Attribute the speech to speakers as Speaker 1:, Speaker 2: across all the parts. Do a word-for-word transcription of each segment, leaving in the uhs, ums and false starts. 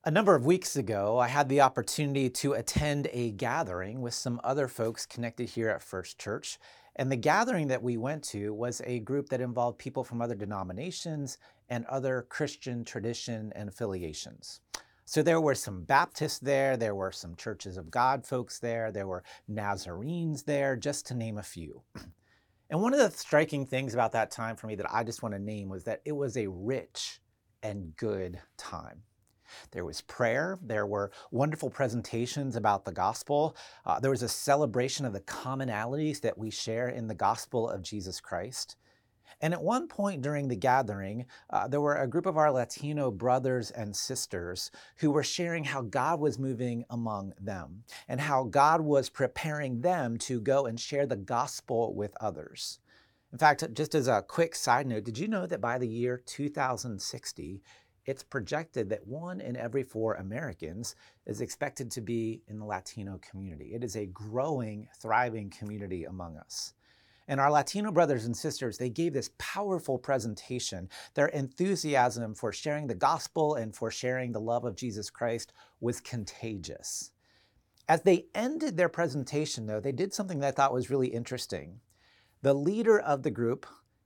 Speaker 1: A number of weeks ago, I had the opportunity to attend a gathering with some other folks connected here at First Church. And the gathering that we went to was a group that involved people from other denominations and other Christian tradition and affiliations. So there were some Baptists there, there were some Churches of God folks there, there were Nazarenes there, just to name a few. And one of the striking things about that time for me that I just want to name was that it was a rich and good time. There was prayer. There were wonderful presentations about the gospel. Uh, there was a celebration of the commonalities that we share in the gospel of Jesus Christ. And at one point during the gathering, uh, there were a group of our Latino brothers and sisters who were sharing how God was moving among them and how God was preparing them to go and share the gospel with others. In fact, just as a quick side note, did you know that by the year two thousand sixty, it's projected that one in every four Americans is expected to be in the Latino community? It is a growing, thriving community among us. And our Latino brothers and sisters, they gave this powerful presentation. Their enthusiasm for sharing the gospel and for sharing the love of Jesus Christ was contagious. As they ended their presentation, though, they did something that I thought was really interesting. The leader of the group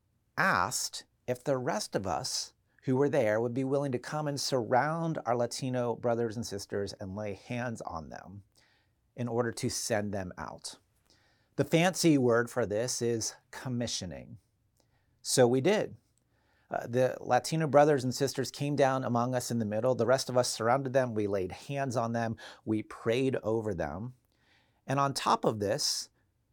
Speaker 1: asked if the rest of us who were there would be willing to come and surround our Latino brothers and sisters and lay hands on them in order to send them out. The fancy word for this is commissioning. So we did. Uh, the Latino brothers and sisters came down among us in the middle. The rest of us surrounded them. We laid hands on them. We prayed over them. And on top of this,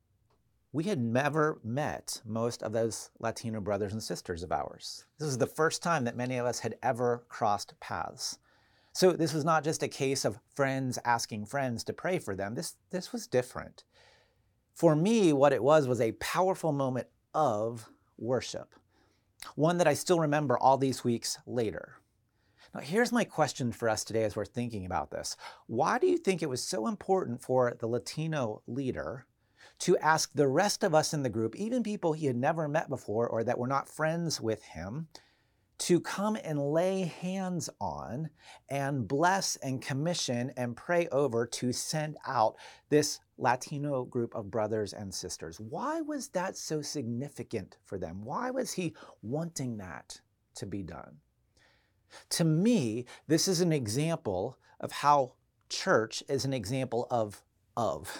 Speaker 1: we had never met most of those Latino brothers and sisters of ours. This was the first time that many of us had ever crossed paths. So this was not just a case of friends asking friends to pray for them. This, this was different. For me, what it was was a powerful moment of worship, one that I still remember all these weeks later. Now, here's my question for us today as we're thinking about this. Why do you think it was so important for the Latino leader to ask the rest of us in the group, even people he had never met before or that were not friends with him, to come and lay hands on and bless and commission and pray over to send out this Latino group of brothers and sisters? Why was that so significant for them? Why was he wanting that to be done? To me, this is an example of how church is an example of of.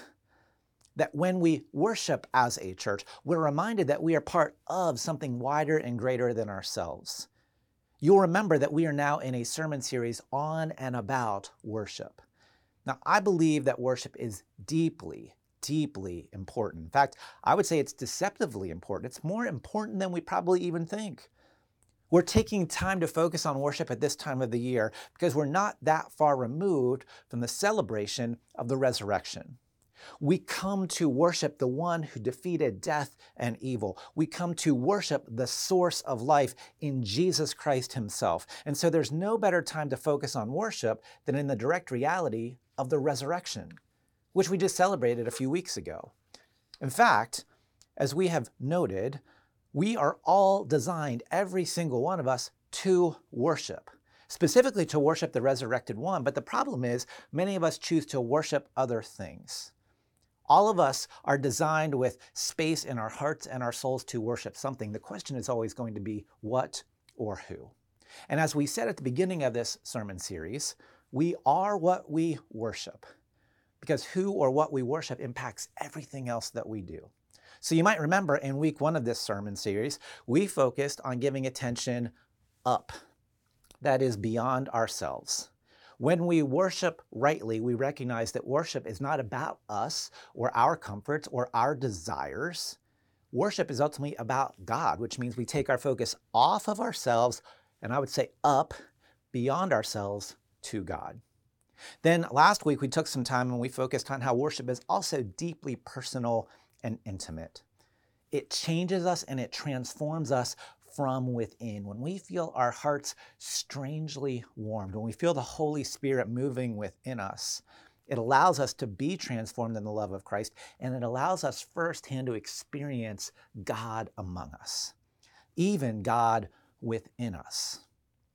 Speaker 1: That when we worship as a church, we're reminded that we are part of something wider and greater than ourselves. You'll remember that we are now in a sermon series on and about worship. Now, I believe that worship is deeply, deeply important. In fact, I would say it's deceptively important. It's more important than we probably even think. We're taking time to focus on worship at this time of the year because we're not that far removed from the celebration of the resurrection. We come to worship the one who defeated death and evil. We come to worship the source of life in Jesus Christ himself. And so there's no better time to focus on worship than in the direct reality of the resurrection, which we just celebrated a few weeks ago. In fact, as we have noted, we are all designed, every single one of us, to worship. Specifically to worship the resurrected one. But the problem is, many of us choose to worship other things. All of us are designed with space in our hearts and our souls to worship something. The question is always going to be what or who. And as we said at the beginning of this sermon series, we are what we worship, because who or what we worship impacts everything else that we do. So you might remember in week one of this sermon series, we focused on giving attention up, that is beyond ourselves. When we worship rightly, we recognize that worship is not about us or our comforts or our desires. Worship is ultimately about God, which means we take our focus off of ourselves, and I would say up beyond ourselves to God. Then last week, we took some time and we focused on how worship is also deeply personal and intimate. It changes us and it transforms us from within. When we feel our hearts strangely warmed, when we feel the Holy Spirit moving within us, it allows us to be transformed in the love of Christ, and it allows us firsthand to experience God among us, even God within us.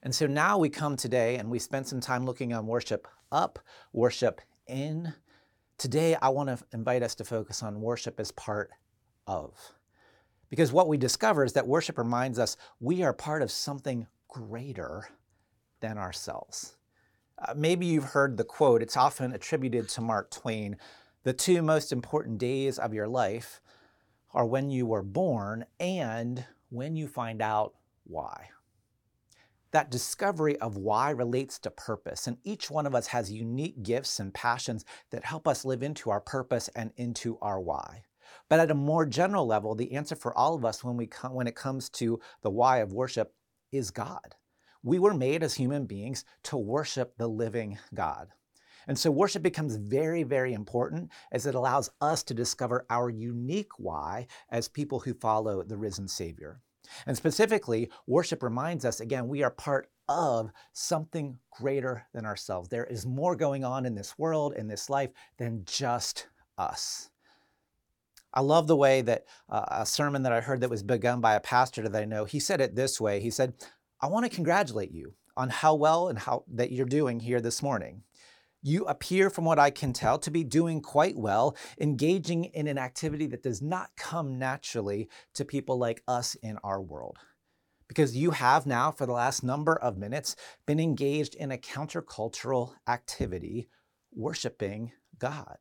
Speaker 1: And so now we come today and we spend some time looking on worship up, worship in. Today, I want to invite us to focus on worship as part of. Because what we discover is that worship reminds us we are part of something greater than ourselves. Uh, maybe you've heard the quote, it's often attributed to Mark Twain, the two most important days of your life are when you were born and when you find out why. That discovery of why relates to purpose, and each one of us has unique gifts and passions that help us live into our purpose and into our why. But at a more general level, the answer for all of us when, we come, when it comes to the why of worship is God. We were made as human beings to worship the living God. And so worship becomes very, very important as it allows us to discover our unique why as people who follow the risen Savior. And specifically, worship reminds us, again, we are part of something greater than ourselves. There is more going on in this world, in this life, than just us. I love the way that uh, a sermon that I heard that was begun by a pastor that I know, he said it this way. He said, I want to congratulate you on how well and how that you're doing here this morning. You appear, from what I can tell, to be doing quite well, engaging in an activity that does not come naturally to people like us in our world. Because you have now, for the last number of minutes, been engaged in a countercultural activity, worshiping God.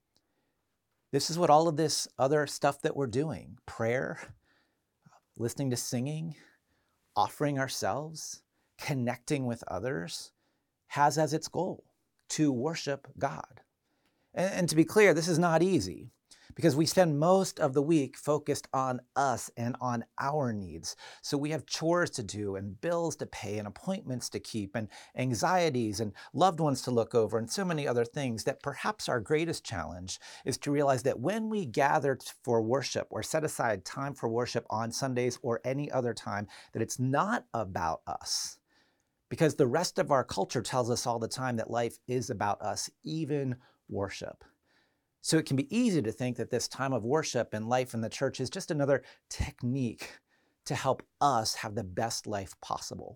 Speaker 1: This is what all of this other stuff that we're doing, prayer, listening to singing, offering ourselves, connecting with others, has as its goal to worship God. And, and to be clear, this is not easy because we spend most of the week focused on us and on our needs. So we have chores to do and bills to pay and appointments to keep and anxieties and loved ones to look over and so many other things that perhaps our greatest challenge is to realize that when we gather for worship or set aside time for worship on Sundays or any other time, that it's not about us. Because the rest of our culture tells us all the time that life is about us, even worship. So it can be easy to think that this time of worship and life in the church is just another technique to help us have the best life possible.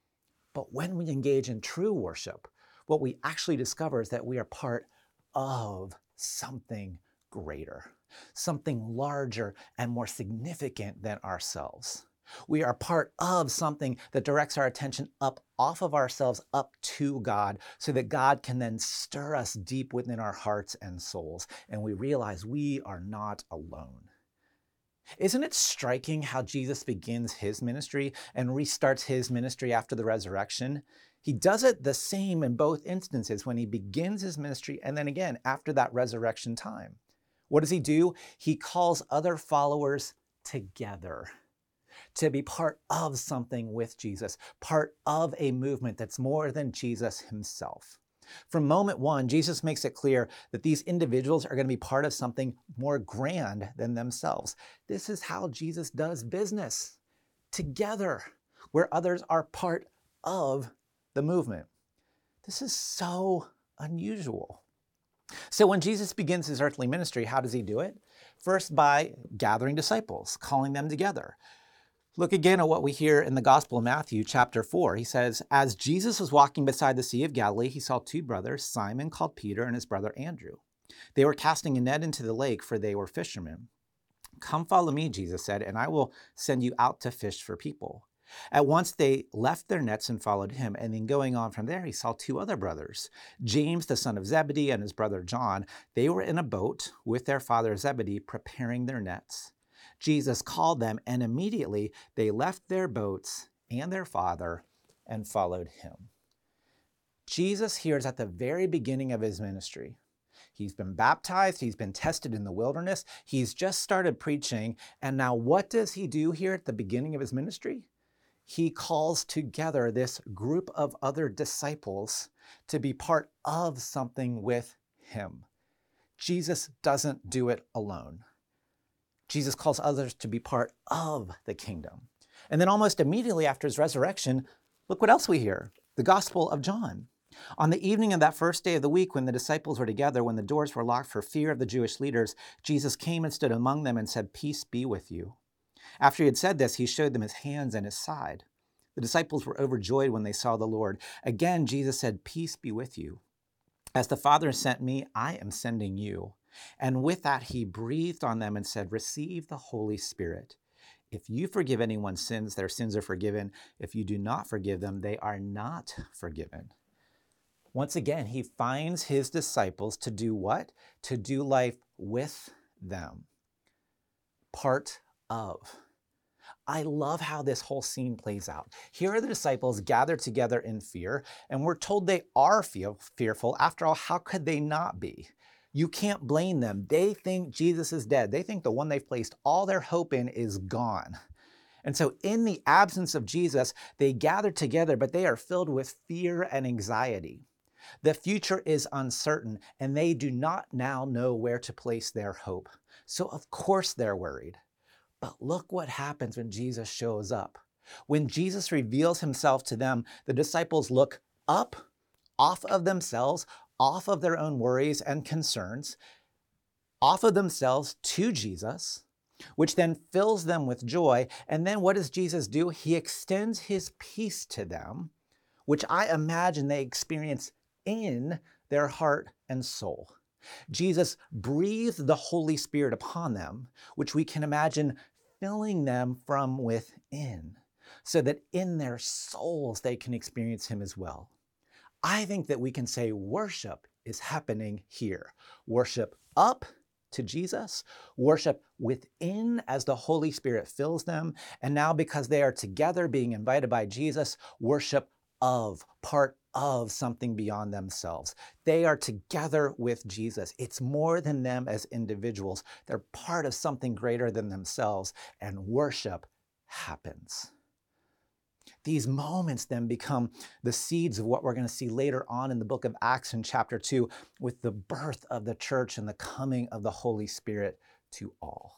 Speaker 1: But when we engage in true worship, what we actually discover is that we are part of something greater, something larger and more significant than ourselves. We are part of something that directs our attention up off of ourselves, up to God, so that God can then stir us deep within our hearts and souls, and we realize we are not alone. Isn't it striking how Jesus begins his ministry and restarts his ministry after the resurrection? He does it the same in both instances when he begins his ministry and then again after that resurrection time. What does he do? He calls other followers together to be part of something with Jesus, part of a movement that's more than Jesus himself. From moment one, Jesus makes it clear that these individuals are going to be part of something more grand than themselves. This is how Jesus does business, together, where others are part of the movement. This is so unusual. So when Jesus begins his earthly ministry, how does he do it? First, by gathering disciples, calling them together. Look again at what we hear in the Gospel of Matthew, chapter four. He says, as Jesus was walking beside the Sea of Galilee, he saw two brothers, Simon called Peter and his brother Andrew. They were casting a net into the lake, for they were fishermen. Come follow me, Jesus said, and I will send you out to fish for people. At once they left their nets and followed him, and then going on from there, he saw two other brothers, James, the son of Zebedee, and his brother John. They were in a boat with their father Zebedee, preparing their nets. Jesus called them, and immediately they left their boats and their father and followed him. Jesus here is at the very beginning of his ministry. He's been baptized, he's been tested in the wilderness, he's just started preaching, and now what does he do here at the beginning of his ministry? He calls together this group of other disciples to be part of something with him. Jesus doesn't do it alone. Jesus calls others to be part of the kingdom. And then almost immediately after his resurrection, look what else we hear. The Gospel of John. On the evening of that first day of the week, when the disciples were together, when the doors were locked for fear of the Jewish leaders, Jesus came and stood among them and said, "Peace be with you." After he had said this, he showed them his hands and his side. The disciples were overjoyed when they saw the Lord. Again, Jesus said, "Peace be with you. As the Father sent me, I am sending you." And with that, he breathed on them and said, "Receive the Holy Spirit. If you forgive anyone's sins, their sins are forgiven. If you do not forgive them, they are not forgiven." Once again, he finds his disciples to do what? To do life with them. Part of. I love how this whole scene plays out. Here are the disciples gathered together in fear, and we're told they are feel, fearful. After all, how could they not be? You can't blame them. They think Jesus is dead. They think the one they've placed all their hope in is gone. And so in the absence of Jesus, they gather together, but they are filled with fear and anxiety. The future is uncertain, and they do not now know where to place their hope. So of course they're worried. But look what happens when Jesus shows up. When Jesus reveals himself to them, the disciples look up, off of themselves, off of their own worries and concerns, off of themselves to Jesus, which then fills them with joy. And then what does Jesus do? He extends his peace to them, which I imagine they experience in their heart and soul. Jesus breathed the Holy Spirit upon them, which we can imagine filling them from within, so that in their souls they can experience him as well. I think that we can say worship is happening here. Worship up to Jesus, worship within as the Holy Spirit fills them, and now because they are together being invited by Jesus, worship of, part of something beyond themselves. They are together with Jesus. It's more than them as individuals. They're part of something greater than themselves, and worship happens. These moments then become the seeds of what we're going to see later on in the book of Acts in chapter two, with the birth of the church and the coming of the Holy Spirit to all.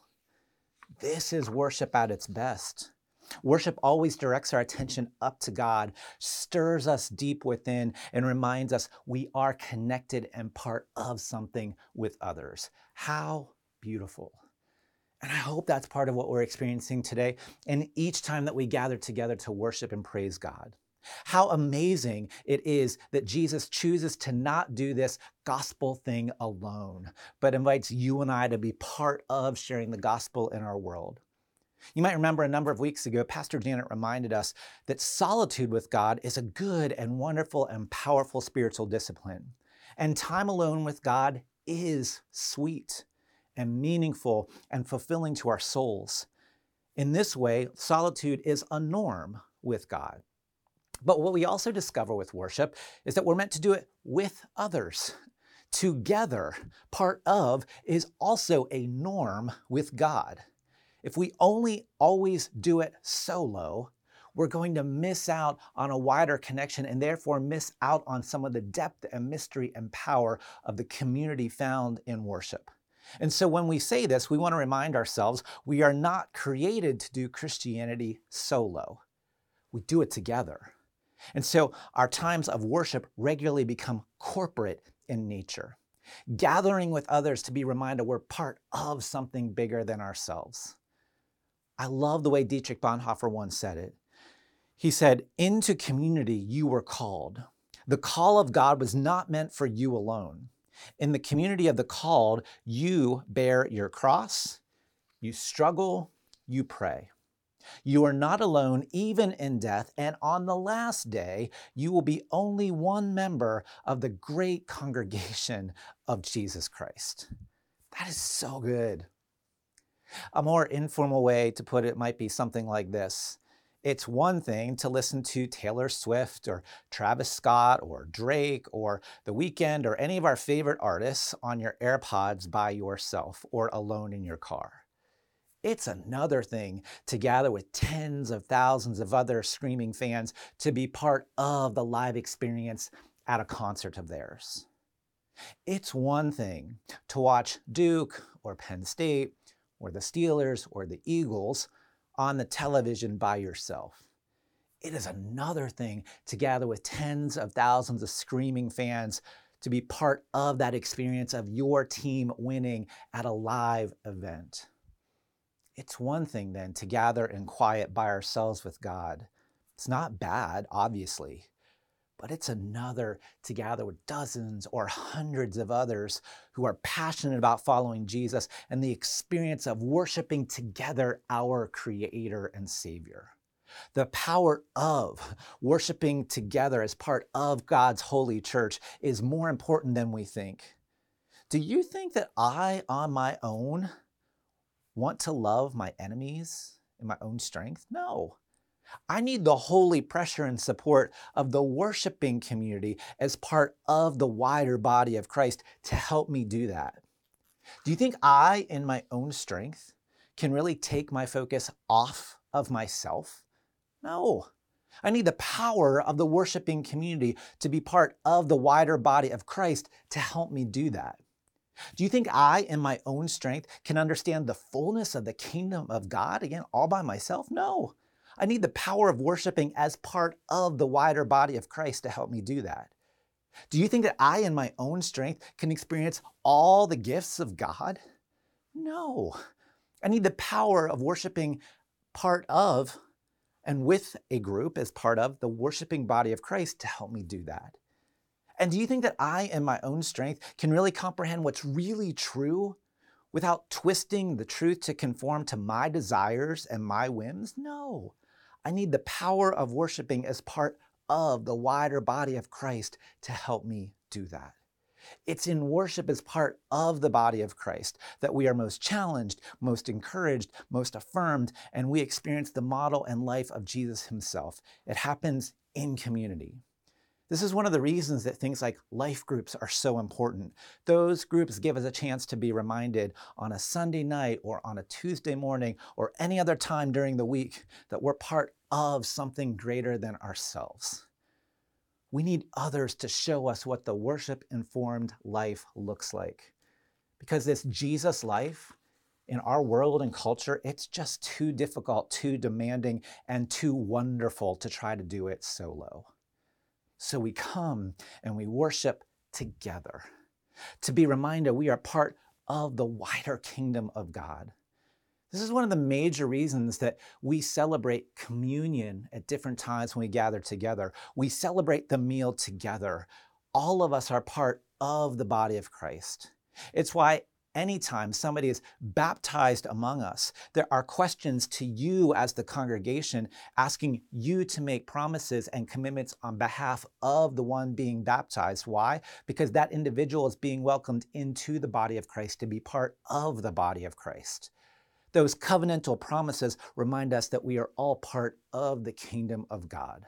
Speaker 1: This is worship at its best. Worship always directs our attention up to God, stirs us deep within, and reminds us we are connected and part of something with others. How beautiful. And I hope that's part of what we're experiencing today and each time that we gather together to worship and praise God. How amazing it is that Jesus chooses to not do this gospel thing alone, but invites you and I to be part of sharing the gospel in our world. You might remember a number of weeks ago, Pastor Janet reminded us that solitude with God is a good and wonderful and powerful spiritual discipline. And time alone with God is sweet and meaningful and fulfilling to our souls. In this way, solitude is a norm with God. But what we also discover with worship is that we're meant to do it with others. Together, part of, is also a norm with God. If we only always do it solo, we're going to miss out on a wider connection and therefore miss out on some of the depth and mystery and power of the community found in worship. And so when we say this, we want to remind ourselves we are not created to do Christianity solo. We do it together. And so our times of worship regularly become corporate in nature, gathering with others to be reminded we're part of something bigger than ourselves. I love the way Dietrich Bonhoeffer once said it. He said, "Into community you were called. The call of God was not meant for you alone. In the community of the called, you bear your cross, you struggle, you pray. You are not alone even in death, and on the last day, you will be only one member of the great congregation of Jesus Christ." That is so good. A more informal way to put it might be something like this. It's one thing to listen to Taylor Swift or Travis Scott or Drake or The Weeknd or any of our favorite artists on your AirPods by yourself or alone in your car. It's another thing to gather with tens of thousands of other screaming fans to be part of the live experience at a concert of theirs. It's one thing to watch Duke or Penn State or the Steelers or the Eagles on the television by yourself. It is another thing to gather with tens of thousands of screaming fans to be part of that experience of your team winning at a live event. It's one thing then to gather in quiet by ourselves with God, It's not bad, obviously, but it's another to gather with dozens or hundreds of others who are passionate about following Jesus and the experience of worshiping together our Creator and Savior. The power of worshiping together as part of God's holy church is more important than we think. Do you think that I, on my own, want to love my enemies in my own strength? No. I need the holy pressure and support of the worshiping community as part of the wider body of Christ to help me do that. Do you think I, in my own strength, can really take my focus off of myself? No. I need the power of the worshiping community to be part of the wider body of Christ to help me do that. Do you think I, in my own strength, can understand the fullness of the kingdom of God, again, all by myself? No. I need the power of worshiping as part of the wider body of Christ to help me do that. Do you think that I, in my own strength, can experience all the gifts of God? No. I need the power of worshiping part of and with a group as part of the worshiping body of Christ to help me do that. And do you think that I, in my own strength, can really comprehend what's really true without twisting the truth to conform to my desires and my whims? No. I need the power of worshiping as part of the wider body of Christ to help me do that. It's in worship as part of the body of Christ that we are most challenged, most encouraged, most affirmed, and we experience the model and life of Jesus himself. It happens in community. This is one of the reasons that things like life groups are so important. Those groups give us a chance to be reminded on a Sunday night or on a Tuesday morning or any other time during the week that we're part of something greater than ourselves. We need others to show us what the worship-informed life looks like. Because this Jesus life in our world and culture, it's just too difficult, too demanding, and too wonderful to try to do it solo. So we come and we worship together to be reminded we are part of the wider kingdom of God. This is one of the major reasons that we celebrate communion at different times when we gather together. We celebrate the meal together. All of us are part of the body of Christ. It's why anytime somebody is baptized among us, there are questions to you as the congregation asking you to make promises and commitments on behalf of the one being baptized. Why? Because that individual is being welcomed into the body of Christ to be part of the body of Christ. Those covenantal promises remind us that we are all part of the kingdom of God.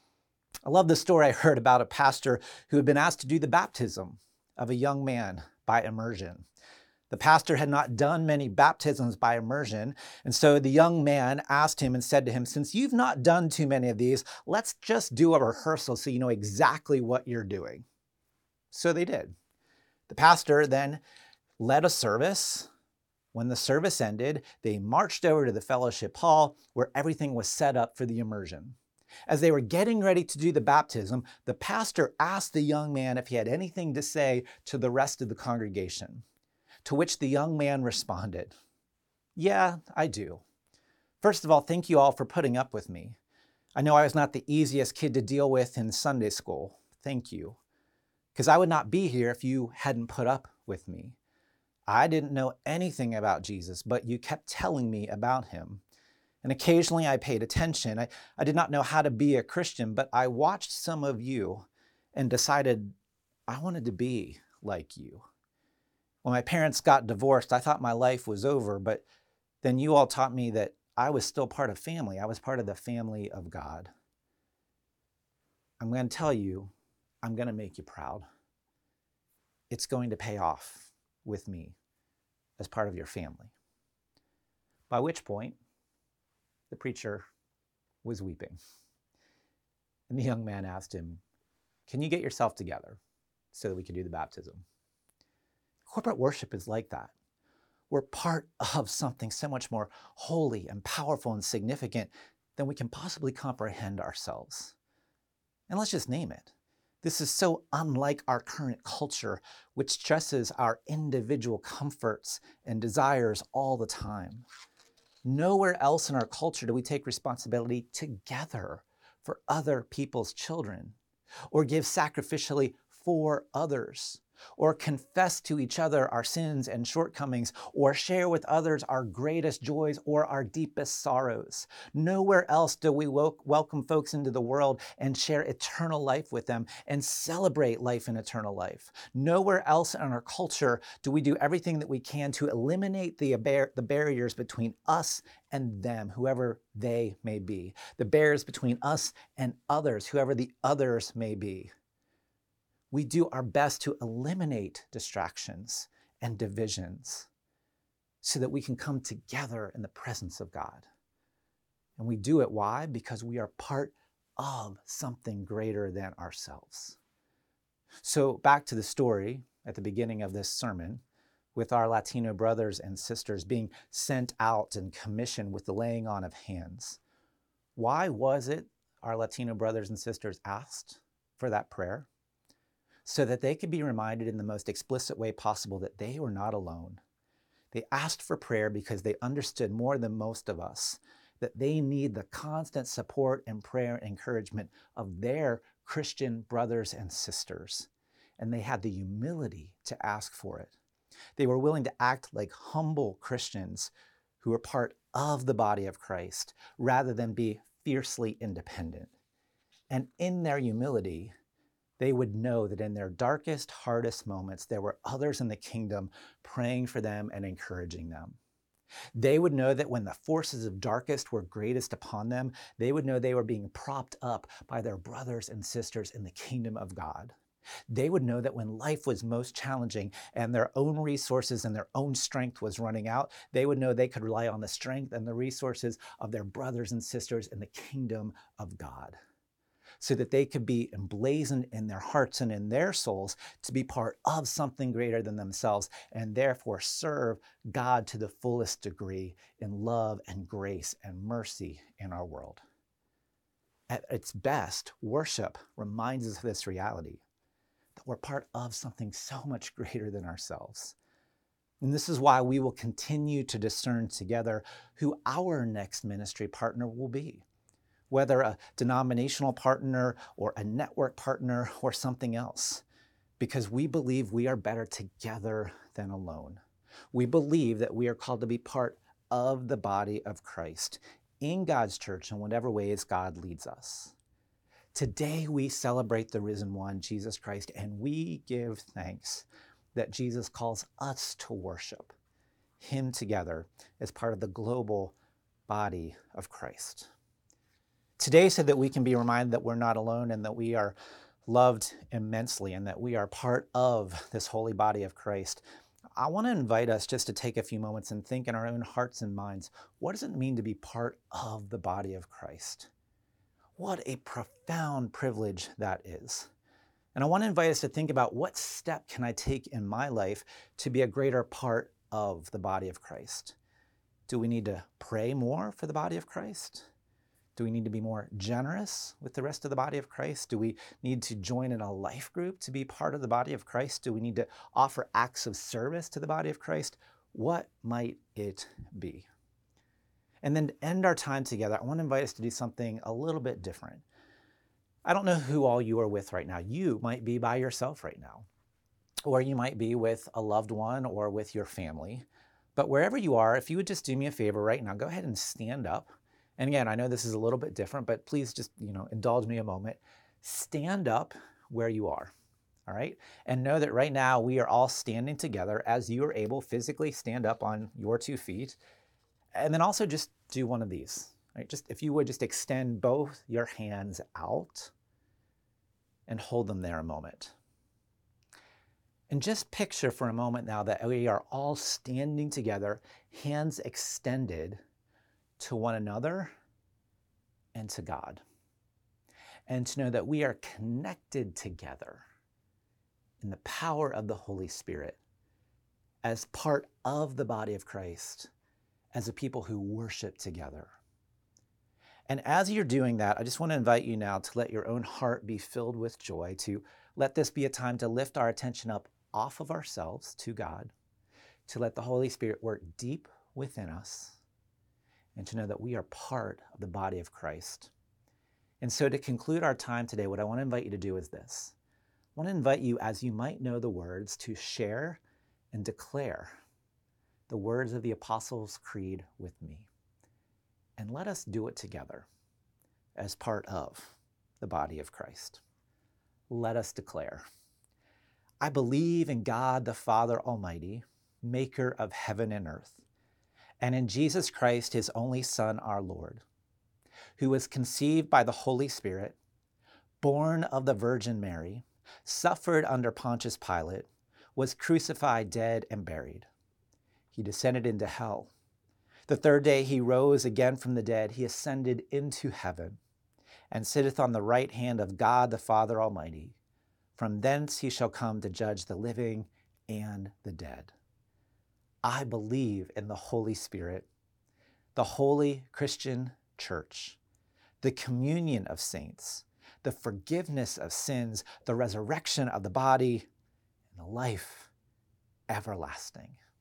Speaker 1: I love the story I heard about a pastor who had been asked to do the baptism of a young man by immersion. The pastor had not done many baptisms by immersion, and so the young man asked him and said to him, "Since you've not done too many of these, let's just do a rehearsal so you know exactly what you're doing." So they did. The pastor then led a service. When the service ended, they marched over to the fellowship hall where everything was set up for the immersion. As they were getting ready to do the baptism, the pastor asked the young man if he had anything to say to the rest of the congregation. To which the young man responded, "Yeah, I do. First of all, thank you all for putting up with me. I know I was not the easiest kid to deal with in Sunday school. Thank you. Because I would not be here if you hadn't put up with me. I didn't know anything about Jesus, but you kept telling me about him. And occasionally I paid attention. I, I did not know how to be a Christian, but I watched some of you and decided I wanted to be like you. When my parents got divorced, I thought my life was over, but then you all taught me that I was still part of family. I was part of the family of God. I'm going to tell you, I'm going to make you proud. It's going to pay off with me as part of your family." By which point, the preacher was weeping. And the young man asked him, "Can you get yourself together so that we can do the baptism?" Corporate worship is like that. We're part of something so much more holy and powerful and significant than we can possibly comprehend ourselves. And let's just name it. This is so unlike our current culture, which stresses our individual comforts and desires all the time. Nowhere else in our culture do we take responsibility together for other people's children, or give sacrificially for others, or confess to each other our sins and shortcomings, or share with others our greatest joys or our deepest sorrows. Nowhere else do we wel- welcome folks into the world and share eternal life with them and celebrate life and eternal life. Nowhere else in our culture do we do everything that we can to eliminate the, bar- the barriers between us and them, whoever they may be, the barriers between us and others, whoever the others may be. We do our best to eliminate distractions and divisions so that we can come together in the presence of God. And we do it, why? Because we are part of something greater than ourselves. So back to the story at the beginning of this sermon, with our Latino brothers and sisters being sent out and commissioned with the laying on of hands. Why was it our Latino brothers and sisters asked for that prayer? So that they could be reminded in the most explicit way possible that they were not alone. They asked for prayer because they understood more than most of us that they need the constant support and prayer and encouragement of their Christian brothers and sisters. And they had the humility to ask for it. They were willing to act like humble Christians who were part of the body of Christ rather than be fiercely independent. And in their humility, they would know that in their darkest, hardest moments, there were others in the kingdom praying for them and encouraging them. They would know that when the forces of darkest were greatest upon them, they would know they were being propped up by their brothers and sisters in the kingdom of God. They would know that when life was most challenging and their own resources and their own strength was running out, they would know they could rely on the strength and the resources of their brothers and sisters in the kingdom of God, so that they could be emblazoned in their hearts and in their souls to be part of something greater than themselves, and therefore serve God to the fullest degree in love and grace and mercy in our world. At its best, worship reminds us of this reality, that we're part of something so much greater than ourselves. And this is why we will continue to discern together who our next ministry partner will be, whether a denominational partner or a network partner or something else, because we believe we are better together than alone. We believe that we are called to be part of the body of Christ in God's church in whatever ways God leads us. Today we celebrate the risen one, Jesus Christ, and we give thanks that Jesus calls us to worship him together as part of the global body of Christ. Today, so that we can be reminded that we're not alone and that we are loved immensely and that we are part of this holy body of Christ, I want to invite us just to take a few moments and think in our own hearts and minds, what does it mean to be part of the body of Christ? What a profound privilege that is. And I want to invite us to think about, what step can I take in my life to be a greater part of the body of Christ? Do we need to pray more for the body of Christ? Do we need to be more generous with the rest of the body of Christ? Do we need to join in a life group to be part of the body of Christ? Do we need to offer acts of service to the body of Christ? What might it be? And then to end our time together, I want to invite us to do something a little bit different. I don't know who all you are with right now. You might be by yourself right now, or you might be with a loved one or with your family. But wherever you are, if you would just do me a favor right now, go ahead and stand up. And again, I know this is a little bit different, but please just, you know, indulge me a moment. Stand up where you are, all right? And know that right now we are all standing together as you are able. Physically stand up on your two feet. And then also just do one of these, right? Just, if you would, just extend both your hands out and hold them there a moment. And just picture for a moment now that we are all standing together, hands extended to one another and to God. And to know that we are connected together in the power of the Holy Spirit as part of the body of Christ, as a people who worship together. And as you're doing that, I just want to invite you now to let your own heart be filled with joy, to let this be a time to lift our attention up off of ourselves to God, to let the Holy Spirit work deep within us, and to know that we are part of the body of Christ. And so to conclude our time today, what I want to invite you to do is this. I want to invite you, as you might know the words, to share and declare the words of the Apostles' Creed with me. And let us do it together as part of the body of Christ. Let us declare, I believe in God the Father Almighty, maker of heaven and earth, and in Jesus Christ, his only Son, our Lord, who was conceived by the Holy Spirit, born of the Virgin Mary, suffered under Pontius Pilate, was crucified, dead, and buried. He descended into hell. The third day he rose again from the dead. He ascended into heaven and sitteth on the right hand of God the Father Almighty. From thence he shall come to judge the living and the dead. I believe in the Holy Spirit, the holy Christian church, the communion of saints, the forgiveness of sins, the resurrection of the body, and the life everlasting.